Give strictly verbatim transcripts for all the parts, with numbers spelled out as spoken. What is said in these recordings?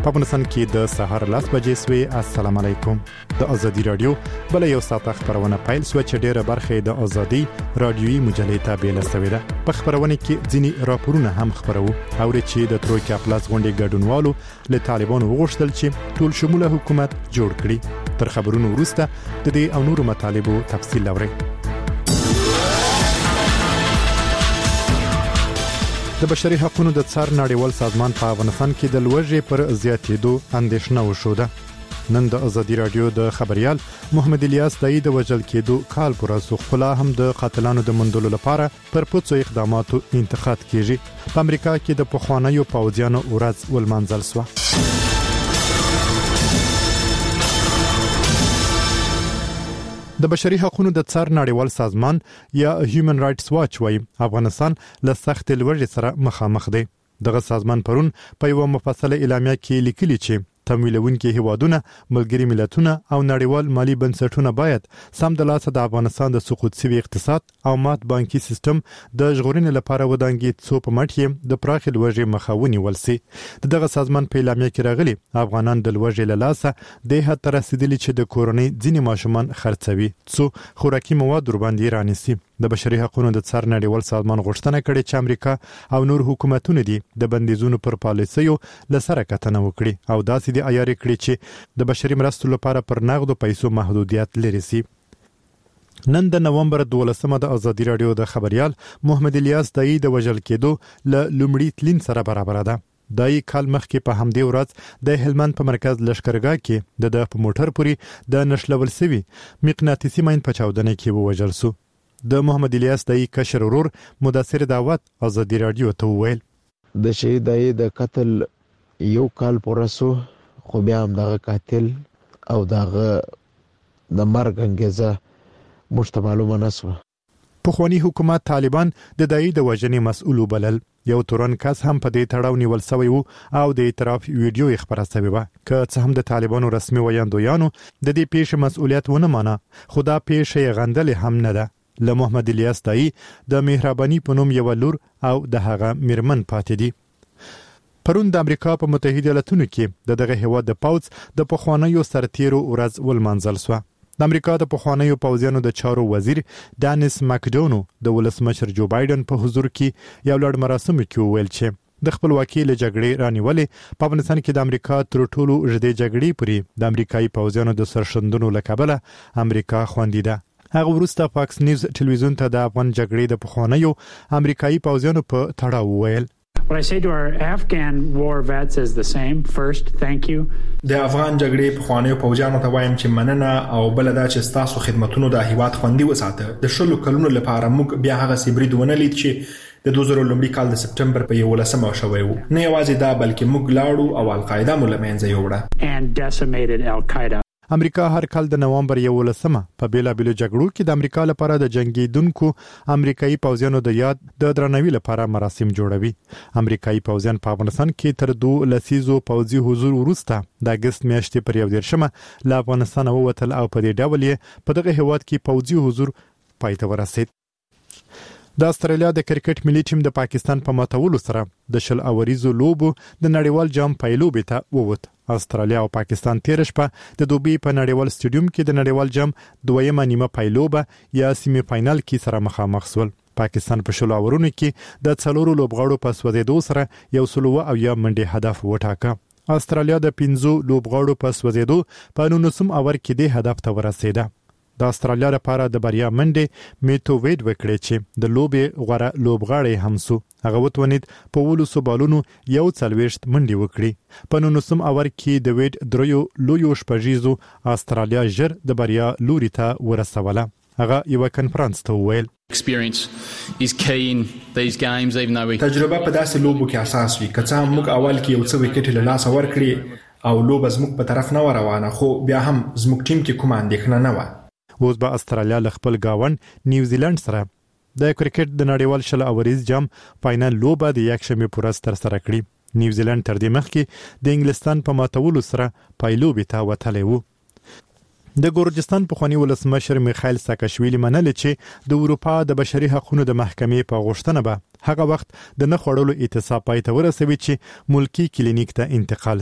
په افغانستان کې د سهار لاس بجې سوي. السلام علیکم. د ازادي رادیو بل یو ساعت خبرونه پیل سو چې ډیره برخه د ازادي رادیوي مجلې تابع لسوي ده. په خبرونه کې ځینی راپورونه هم خبرو او چې د ترویکا پلاس غونډې ګډونوالو له طالبانو وغوښتل چې ټول شموله حکومت جوړ کړي. تر خبرونو وروسته د دې او نورو مطالبو تفصیل لوري. د بشري حقوقو د څار نړیوال سازمان په افغانستان کې د لوږې پر زیاتېدو اندېښنه وشوده. نن د ازادي رادیو د خبريال محمد الیاس دای د وجل کېدو کال پر اسخلا هم د قاتلانو د مندلو لپاره پر پوڅو اقداماتو انتقاد کیږي. په امریکا کې د پخوانیو پوځیانو ورځ ولمانځل شو. د بشري حقوقو د څار نړیوال سازمان یا هیومن رائټس واچ وايي افغانستان له سخت لوږې سره مخامخ دی. دغه سازمان پرون په یو مفصله اعلامیه کې لیکلي چې تمویلونکي هیوادونه، ملګری ملتونه او نړیوال مالی بنسټونه باید سم د لاسه د افغانستان د سقوط سوي اقتصاد او مات بانکي سیستم د ژغورنې لپاره ودانګي څو په مټ د پراخ لوږې مخاوني ولسي. دغه سازمان په اعلامیه کې راغلي افغانان د لوږې له لاسه د حد تر رسیدلي چې د کورونی ځینې ماشومان خرڅوي څو خوراکي مواد ور باندې رانیسي. د بشري حقوقو د څار نړیوال سازمان غوښتنه کړې چې امریکا او نور حکومتونه دي د بندیزونو پر پالیسیو لسره کتنه وکړي او داسې د عیاري کړي چې د بشري مرستو لپاره پر نغدو پیسو محدودیت لري سي. نن د نومبر دولسمه د ازادي رادیو د خبريال محمد الیاس دای د وجل کېدو ل لومړی تلین سره برابر ده. دای کال مخکې په همدې ورځ د هلمند په مرکز لشکرګاه کې د د په موټر پوری د نشلول سوي مقناطیسي ماین په چاودنه کې ووجل سو. د محمد الیاس دای کشر ورور مدثر دعوت ازادي رادیو ته ویل د شهید دای د قتل یو کال پورسو خو بیا هم دغه قاتل او دغه د مرګ انګیزه مشته معلومه نسوه. پخوانی حکومت طالبان د دای د وژنې مسؤل وبلل. یو تورن کس هم په دې تړاو نیول شوی وو او د اعتراف ویډیو خبره شوی و که څه هم د طالبانو رسمي ویاندویانو د دې پیښې مسؤلیت ونه مانه. خدا پیښې غندل هم نه ده. له محمد الیاس دای د مهرباني په نوم یو لور او د هغه مرمن پاتې دي. پرون د امریکا په متحده ایالاتونو کې د دغه هیواد د پوز د پخوانیو سرتیرو ورځ ولمانځل شو. د امریکا د پخوانیو پوځیانو د چارو وزیر دانیس ماکډونو د ولسمشر جو بایدن په حضور کې یو لړ مراسم کې ویل چې د خپلواکۍ له جګړې رانیولې په افغانستان کې د امریکا تر ټولو ژدې جګړې پورې د امریکایي پوځیانو د سرښندنو له کبله امریکا خوندې ده. هغه وروسته فاکس نیوز ټلویزیون ته د افغان جګړې د پخوانیو امریکایي پوځیانو په تړاو ویل. What I say to our Afghan war vets is the same. First, thank you. د افغان جګړې پخوانیو پوځیانو ته وایم چې مننه او بل دا چې تاسو خدماتونو د هیواد خوندي وساته. د شلو کلونو لپاره موږ بیا هغه سیبرید ونه لید چې د دوه زره لومړي کال د سپټمبر په یولسمه شوی وو. نه یوازې دا بلکې موږ لاړو او القاعده مو له منځه یوړه and decimated al-Qaeda. امریکا هر کال د نومبر یولسمه په بیلابیلو جګړو کې د امریکا لپاره د جنگیدونکو امریکایي پوځیانو د یاد د درناوي لپاره مراسم جوړوي. امریکایي پوځیان په افغانستان کې تر دوه لسیزو پوځي حضور وروسته د اگست میاشتې پر یو دیرشمه له افغانستان ووتل او په دې ډول یې په دغه هیواد کې پوځي حضور پای ته ورسید. د استرالیا د کرکټ ملي ټیم د پاکستان په ماتولو سره د شل اوریزو لوبو د نړیوال جام پایلوبې ته ووت. استرالیا او پاکستان تیر شپه د دوبي په نړیوال سټیډیوم کې د نړیوال جام دویمه نیمه پایلوبه یا سیمه فائنل کې سره مخامخ شول. پاکستان په شل اورونو کې د څلورو لوبغاړو په سوځېدو سره یو سلو او یا منډي هدف وټاکه. استرالیا د پنځو لوبغاړو په سوځېدو په نولسم اور کې د هدف ته ورسېده. د استرالیا لپاره د بریا منډه میتو وید وکړي چې د لوبې غوړه لوبغاړی هم سو. هغه وتونید په ولوسو بالونو یو څلويشت منډي وکړي. په نولسم اور کې د وید دریو لویو شپږیزو استرالیا ژر د بریا لوري ته ورسوله. هغه یو کنفرانس ته ویل experience is key in these games even though we تجربه په داسې لوبو کې اساس وي. کڅا موږ اول کې یو څه وکټ له لاس ور کړی او لوب زموږ په طرف نه روانه خو بیا هم زموږ ټیم کې کوم اندېښنه نه و. اوس به استرالیا له خپل گاوند نیوزیلند سره د کرکټ د نړیوال شل اوریز جام فائنل لوبه د یک شنبه پورز تر سره کړي. نیوزیلند تر دې مخکې د انګلستان په ماتولو سره پایلوبې ته وتلی وو. د ګورجستان پخوانی ولسمشر میخائیل ساکاشویلی منل چې د اروپا د بشري حقوقو د محکمې په غوښتنه به هغه وخت د نه خړولو اعتصاب پای ته ورسوي چې ملکی کلینیک ته انتقال سي.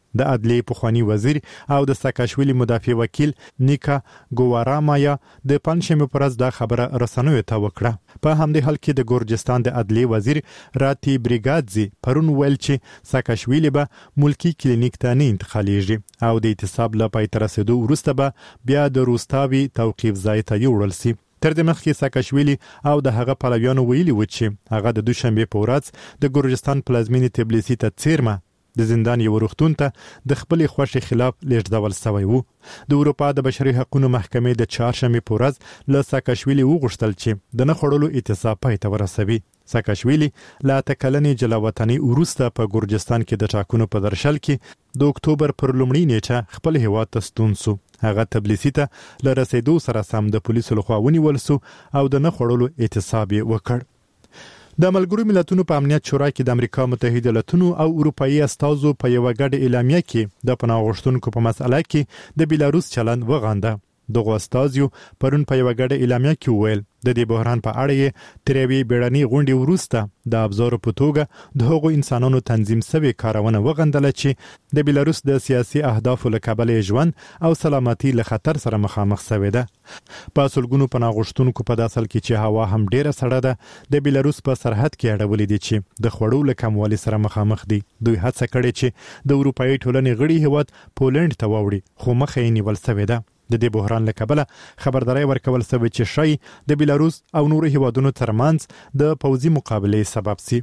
د عدلیې پخوانی وزیر او د ساکاشویلی مدافع وکیل نیکا ګوارامایا د پنځمه پرز دا خبره رسنیو ته وکړه. په همدې حال کې د ګورجستان د عدلیې وزیر راتی بریګادزي پرون ویل چې ساکاشویلی به ملکی کلینیک ته نه انتقالیږي او د اعتصاب لا پای تر رسیدو وروسته به بیا د روستاوي توقيف ځای ته یوړل سي. تر دې مخکې ساکاشویلی او د هغه پلویانو ویلي و چې هغه د دوشنبه په ورځ د ګورجستان پلازمینې تبلیسي ته څیرمه د زندان یو روغتون ته د خپل خوښي خلاف لیږدول شوی وو. د اروپا د بشري حقوقو محکمې د چهارشنبه په ورځ له ساکاشویلی وغوښتل چې د نه خړلو اعتصاب پای ته ورسوي. ساکاشویلی لا تکلنې جلاوطنی وروسته په ګورجستان کې د ټاکنو په درشل کې د اکتوبر پر لومړۍ نیټه خپل هیواد ته ستون سو. هغه تبلیسي ته له رسیدو سره سم د پولیسو لخوا ونیول سو او د نه خړلو اعتصاب وکړ. د ملګرو ملتونو په امنیت شورا کې د امریکا متحده ایالاتونو او اروپאי استازو په یو غږ اعلامیه کې د پناه غوښتونکو په مسأله کې د بیلاروس چلند وغانده. دغه استازیو پرون په یو غږ اعلامیه کې ویل د دې بحران په اړه یې تریوي بیړني غونډې وروسته د ابزار په توګه د هغو انسانانو تنظیم شوی کارونه وغندل چې د بیلاروس د سیاسي اهدافو له کبله ژوند او سلامتي له خطر سره مخامخ شوی ده. په سلګونو پناه غوښتونکو په داسل کې چې هوا هم ډیره سړه ده د بیلاروس په سرحد کې اړولې دي چې د خړو له کموالي سره مخامخ دي. دوی هڅه کړې چې د اروپאי ټولنې غړي هیواد پولند ته ووړي خو مخه یې نیول شوی ده. د دې بحران له کبله خبرداري ورکول شوی چې شای د بیلاروس او نورو هیوادونو ترمنځ د پوځي مقابلې سبب سي.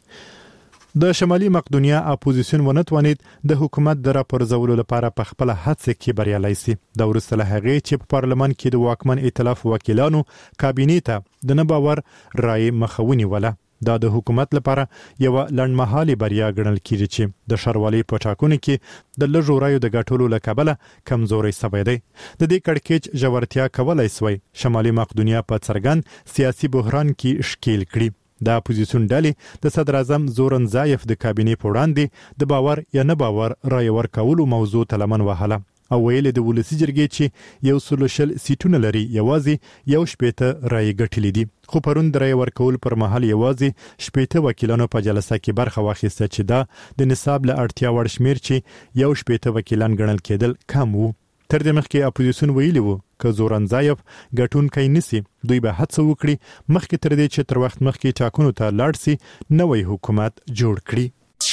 د شمالي مقدونیا اپوزیسیون ونتوانید د حکومت د راپرځولو لپاره په خپل هڅه کې بریالي سي. د وروسته له هغې چې په پارلمان کې د واکمن ائتلاف وکیلانو کابینې ته د نه باور رائے مخاوني ولا دا د حکومت لپاره یو لنډمهالي بریا ګڼل کیږي چې د شاروالي په ټاکنو کې د لږو رایو د ګټلو لکبله کمزوري سوی دی. د دې کړکېچ ژورتیا کولای سوی شمالي مقدونیا په څرګند سیاسي بحران کې شکیل کړي. د اپوزیسیون ډلې د صدر اعظم زورن زایف د کابینې په وړاندې د باور یا نه باور رایې ورکولو موضوع ته لمن وهله او ویل د ولسی جرګې چې یو سلوشل سیټونه لري یوازې یو شپېته رایې ګټلې دي. خو پرون د رایې ورکول پر مهال یوازې شپېته وکیلانو په جلسه کې برخه واخیسته چې دا د نصاب له اړتیا وړ شمیر چې یو شپېته وکیلان ګڼل کېدل کم وو. تر دې مخکې اپوزیسیون ویلي وو که زورنزایف ګټونکی نسی دوی به هڅه وکړي مخکې تر دې چې تر وخت مخکې ټاکنو ته لاړ سي نوی حکومت جوړ کړي.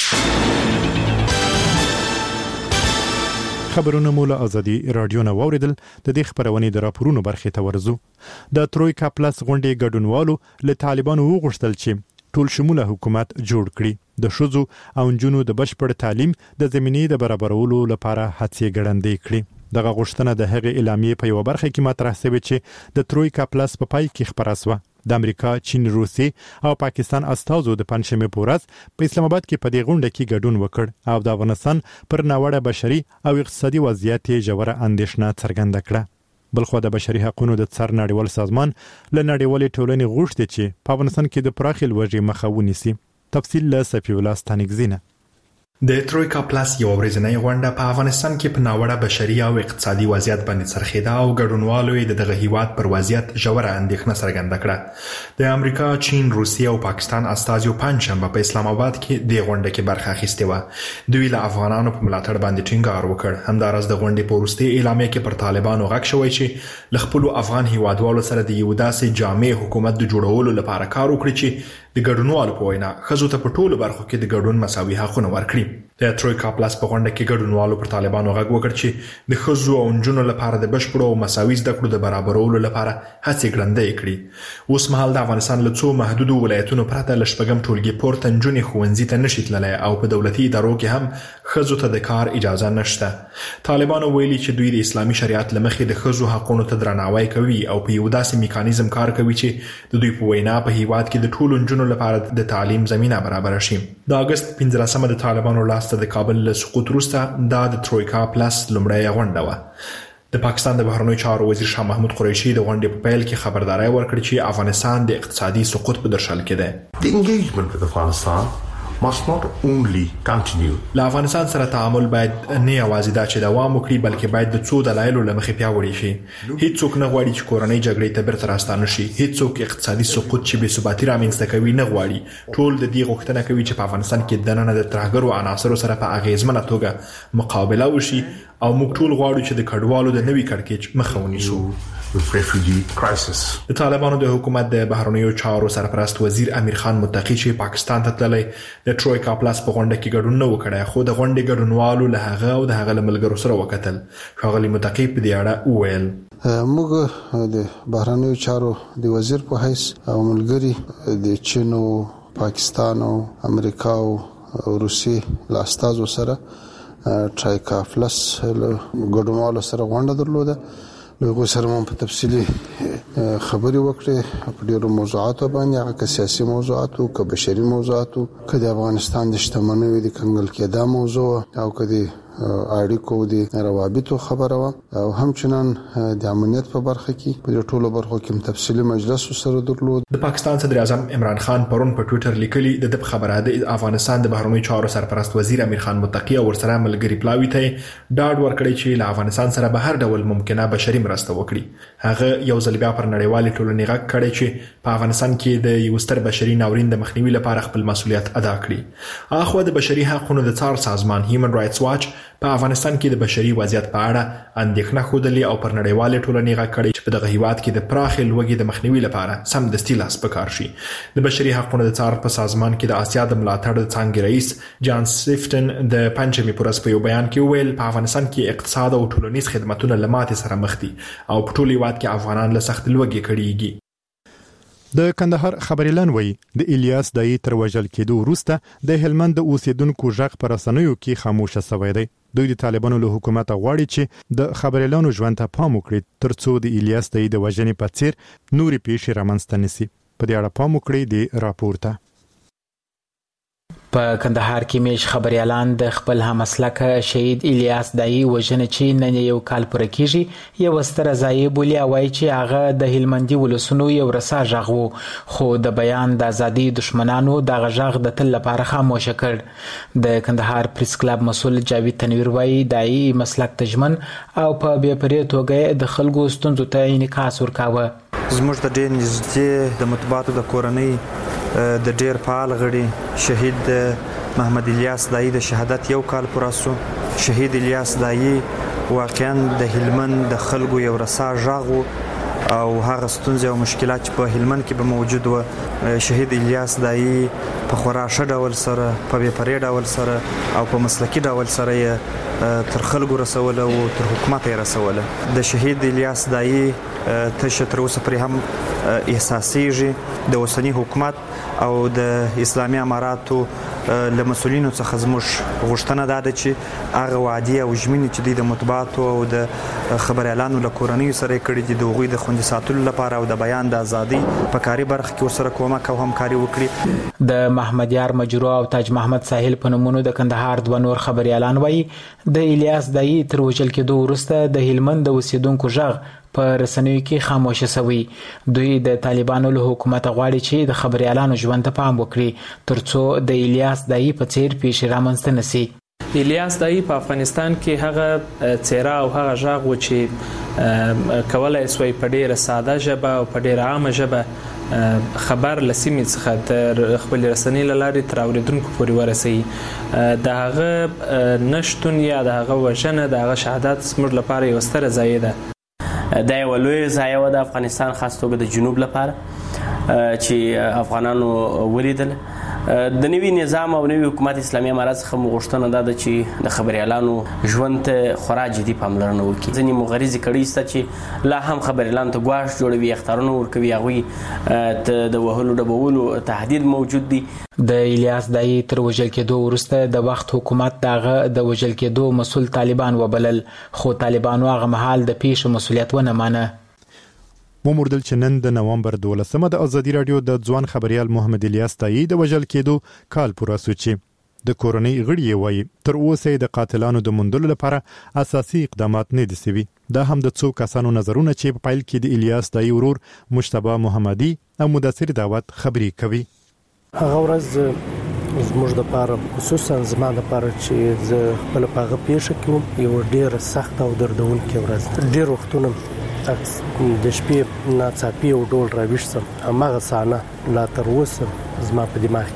خبرونه مولا ازادي رادیو نه ووریدل. د دې خبرونې د راپورونو برخې ته ورزو. د ترویکا پلس غونډې ګډونوالو له طالبانو وغوښتل چې ټول شموله حکومت جوړ کړي. د شوزو او نجونو د بشپړ تعلیم د زمینې د برابرولو لپاره هڅې ګړندې کړي. دغه غوښتنه د هغې اعلامیې په یو برخه کې مطرح شوې چې د ترویکا پلس په پای کې خبره شوه. د امریکا، چین، روسي او پاکستان استازو د پنځمه په ورځ په اسلام آباد کې په دې غونډه کې ګډون وکړ او د افغانستان پر ناوړه بشري او اقتصادي وضعیت ژوره اندېښنه څرګنده کړه. بلخو د بشري حقوقو د څار نړیوال سازمان له نړیوالې ټولنې غوښتي چې په افغانستان کې د پراخي لوږې مخه ونیسي. تفصیل له صفی الله ستانګزینه. د ترویکا پلاس یو ورځنۍ غونډه په افغانستان کې په ناوړه بشري او اقتصادي وضعیت باندې څرخیده او ګډونوالو یې دغه هیواد پر وضعیت ژوره اندېښنه څرګنده کړه. د امریکا، چین، روسیې او پاکستان استازو پنځشنبه په اسلام آباد کې د غونډه کې برخه اخیستې و. دوی له افغانانو په ملاتړ باندې ټینګار وکړ. همداراز د غونډې په وروستي اعلامیه کې پر طالبانو غږ شوی چې له خپلو افغان هیوادوالو سره د یو داسې جامع حکومت د جوړولو لپاره کار وکړي چې د ګډونوالو په وینا ښځو ته په ټولو برخو کې د ګډون مساوي حقونه ورکړي. د ترویکا پلاس په غونډه کې ګډونوالو پر طالبانو غږ وکړ چې د ښځو او نجونو لپاره د بشپړو او مساوي زده کړو د برابرولو لپاره هڅې ګړندۍ کړي. اوس مهال د افغانستان له څو محدودو ولایتونو پرته له شپږم ټولګي پورته نجونې ښوونځي ته نشي تللی او په دولتي ادارو کې هم ښځو ته د کار اجازه نشته. طالبانو ویلي چې دوی د اسلامي شریعت له مخې د ښځو حقونو ته درناوی کوي او په یو داسې میکانیزم کار کوي چې د دوی په وینا په هیواد کې د ټولو نجونو لپاره د تعلیم زمینه برابر شي. د اگست پنځلسمه د طالبانو لاسته د کابل له سقوط وروسته دا د ترویکا پلاس لومړۍ غونډه وه. د پاکستان د بهرنیو چارو وزیر شاه محمود قریشي د غونډې په پیل کې خبرداري ورکړه چې افغانستان د اقتصادي سقوط په درشل کې دی. The engagement with Afghanistan must not only continue. له افغانستان سره تعامل باید نه یوازې دا چې دوام وکړي بلکې باید د څو دلایلو له مخې پیاوړی شي. هیڅوک نه غواړي چې کورنۍ جګړې ته بیرته راستانه شي. هیڅوک اقتصادي سقوط چې بې ثباتي رامنځته کوي نه غواړي. ټول د دې غوښتنه کوي چې په افغانستان کې دننه د ترهګرو عناصرو سره په اغیزمنه توګه مقابله وشي او موږ ټول غواړو چې د کډوالو د نوي کړکېچ مخه ونیسو. د طالبانو د حکومت د بهرنیو چارو سرپرست وزیر امیر خان متقی چې پاکستان ته تللی د ټرویکا پلاس په غونډه کې ګډون نه وکړی خو د غونډې ګډونوالو له هغه او د هغه له ملګرو سره وکتل. ښاغلي متقی په دې اړه وویل موږ د بهرنیو چارو د وزیر په حیث او ملګري د چین او پاکستان او امریکا او روسیې له استازو سره ټرویکا پلاس له ګډونوالو سره غونډه درلوده. لږ سره مون په تفصیلی خبري وکړې په ډیرو موضوعاتو باندې هغه سیاسي موضوعاتو که بشري موضوعاتو که د افغانستان د شتمنیو د کنګل کېدا موضوع او که د اړیکو د روابطو خبره و او همچنان د امنیت په برخه کې په ټولو برخو کې تفصیلی مجلس سره درلود. د پاکستان صدر اعظم عمران خان پرون په ټوئیټر لیکلي د د خبره د افغانستان د بهرنیو چارو سرپرست وزیر امیر خان متقی او ورسره ملګری پلاوی ته ډاډ ورکړی چې له افغانستان سره به هر ډول ممکنه بشري مرسته وکړي. هغه یو ځل بیا پر نړیوالې ټولنې غږ کړی چې په افغانستان کې د یو ستر بشري ناورین د مخنیوي لپاره خپل مسؤلیت ادا کړي. اخو د بشري حقوقو د څار سازمان هیومن رائټس واچ په افغانستان کې د بشري وضعیت په اړه اندېښنه ښودلې او پر نړیوالې ټولنې غږ کړی چې په دغه هیواد کې د پراخې لوږې د مخنیوي لپاره سمدستي لاس په کار شي. د بشري حقوقو د څار په سازمان کې د آسیا د ملاتړ د څانګې رئیس جان سیفټن د پنځمې پورس په یو بیان کې وویل په افغانستان کې اقتصاد او ټولنیز خدماتونه له ماتې سره مخ دي او په ټول هیواد کې افغانان له سخت لوږې کړيږي. د کندهار خبريالان وایي د الیاس دای تر وژل کېدو وروسته د هلمند د اوسیدونکو ژغ پر رسنیو کې خاموشه شوی دی. دوی د طالبانو له حکومت غواړي چې د خبريالانو ژوند ته پام وکړي ترڅو د الیاس دای د وژنې په څیر نوري پیښې رامنځته نشي. په دې اړه پام وکړي د راپور ته. په کندهار کې میش خبريالان د خپل همسلکه شهید الیاس دای وژنه چې نن یو کال پوره کیږي یو ستر ځای بولی وایي چې هغه د هلمندي ولسونو یو رسا ژغ وو خو د بیان د ازادي دشمنانو د غژغ د تل لپاره خاموش کړ. د کندهار پریس کلب مسول جاوید تنویر وایي دای مسلک تجمن او په بې پرې توګه د خلکو ستونزو ته انعکاس ورکاوه. زموږ د ډېر نږدې د مطبوعاتو د کورنۍ د ډیر فعال غړي شهید محمد الیاس دای د شهادت یو کال پوره شو. شهید الیاس دای واقعا د هلمند د خلکو یو رسا ژغ او هغه ستونزې او مشکلات چې په هلمند کې به موجود و شهید الیاس دای په خورا ښه ډول سره په بې پرې ډول سره او په مسلکي ډول سره یې تر خلکو رسوله او تر حکومت یې رسوله. د شهید الیاس دای تشه تر اوسه پرې هم احساسېږي د اوسني حکومت او د اسلامي اماراتو له مسؤلینو څخه زموږ غوښتنه دا ده چې هغه وعدې او ژمنې چې دوی د مطبوعاتو او د خبريالانو له کورنیو سره یې کړي دي د هغوی د خوندي ساتلو لپاره او د بیان د ازادۍ په کاري برخه کې ورسره کومک او همکاري وکړي. د محمد یار مجروح او تاج محمد ساحل په نومونو د کندهار دوه نور خبريالان وایي د الیاس دای تر وژل کېدو وروسته د هلمند د اوسیدونکو ژغ په رسنیو کې خاموشه شوی. دوی د طالبانو له حکومت غواړي چې د خبريالانو ژوند ته پام وکړي ترڅو د الیاس دای په څیر پیښې رامنځته نشي. الیاس دای په افغانستان کې هغه څیره او هغه ژغ و چې کولای سوی په ډیره ساده ژبه او په ډیره عامه ژبه خبر لسیمې څخه تر خپل رسنۍ له لارې تر اوریدونکو پورې ورسوي. د هغه نشتون یا د هغه وژنه د هغه شهادت زموږ لپاره یو ستره ضایعه ده. دا یو لوی ضایعه د افغانستان خاص توګه د جنوب لپاره چې افغانانو ولیدل. د نوي نظام او نوي حکومت اسلامي امارات څخه غوښتنه ده چې د خبريالانو ژوند ته خورا جدي پاملرنه وکړي. ځینې مغرضي کړي سته چې لا هم خبريالانو ته ګواښ جوړوي اختارونه ورکوي هغوی د وهلو ډبولو تهدید موجود دی. د الیاس دای تر وژل کېدو وروسته د وخت حکومت دغه د وژل کېدو مسول طالبان وبلل خو طالبانو هغه مهال د پیښو مسولیت ونه مانه. وموردل چې نن د نوامبر دولسمه د ازادي رادیو د ځوان خبريال محمد الیاس دای د وژل کېدو کال پوره شو چې د کورنۍ غړي وایي تر اوسه د قاتلانو د موندلو لپاره اساسي اقدامات نه دي شوي. دا هم د څو کسانو نظرونه چې په پایل کې د الیاس دای ورور مجتبی محمدي او مدثر دعوت خبري کوي. هغه ورځ زموږ د پاره خصوصا زما د پاره چې زه خپل پاغه پیښه کوم یو ډیر سخت او دردونکې ورځ ډیر وختونه د شپې ناڅاپي او ډول راوښسم هغه سانه لا تر اوسه زما په دماغ